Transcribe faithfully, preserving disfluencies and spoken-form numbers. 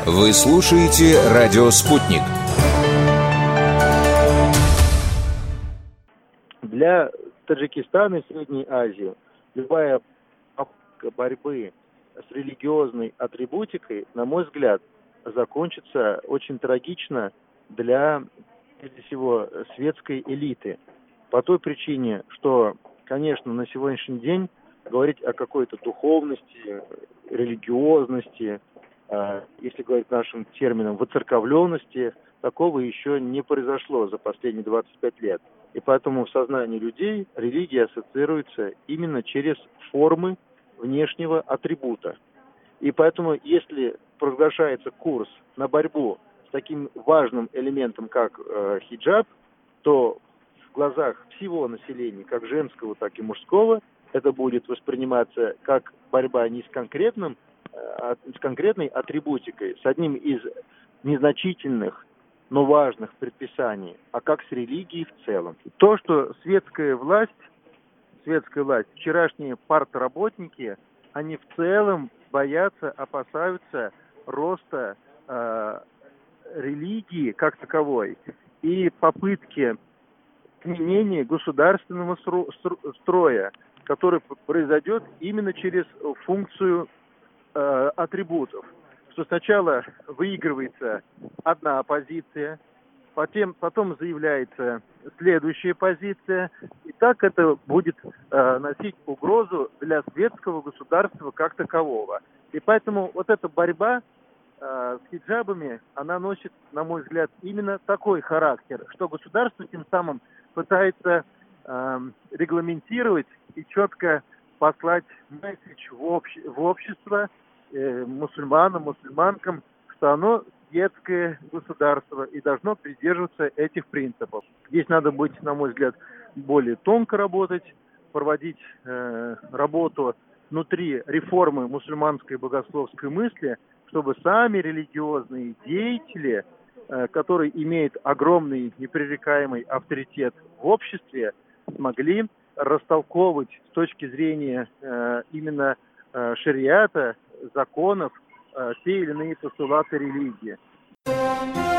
Вы слушаете «Радио Спутник». Для Таджикистана и Средней Азии любая попытка борьбы с религиозной атрибутикой, на мой взгляд, закончится очень трагично для, прежде всего, светской элиты. По той причине, что, конечно, на сегодняшний день говорить о какой-то духовности, религиозности, если говорить нашим термином, воцерковленности, такого еще не произошло за последние двадцать пять лет. И поэтому в сознании людей религия ассоциируется именно через формы внешнего атрибута. И поэтому, если провозглашается курс на борьбу с таким важным элементом, как э, хиджаб, то в глазах всего населения, как женского, так и мужского, это будет восприниматься как борьба не с конкретным, э, с конкретной атрибутикой, с одним из незначительных, но важных предписаний, а как с религией в целом. То, что светская власть, светская власть, вчерашние партработники, они в целом боятся, опасаются роста э, религии как таковой и попытки изменения государственного строя, который произойдет именно через функцию э, атрибутов. Что сначала выигрывается одна позиция, потом, потом заявляется следующая позиция, и так это будет э, носить угрозу для светского государства как такового. И поэтому вот эта борьба э, с хиджабами, она носит, на мой взгляд, именно такой характер, что государство тем самым пытается э, регламентировать и четко послать месседж в, обще, в общество, мусульманам, мусульманкам, что оно светское государство и должно придерживаться этих принципов. Здесь надо быть, на мой взгляд, более тонко работать, проводить э, работу внутри реформы мусульманской богословской мысли, чтобы сами религиозные деятели, э, которые имеют огромный непререкаемый авторитет в обществе, смогли растолковывать с точки зрения э, именно э, шариата, законов, те или иные постулаты религии.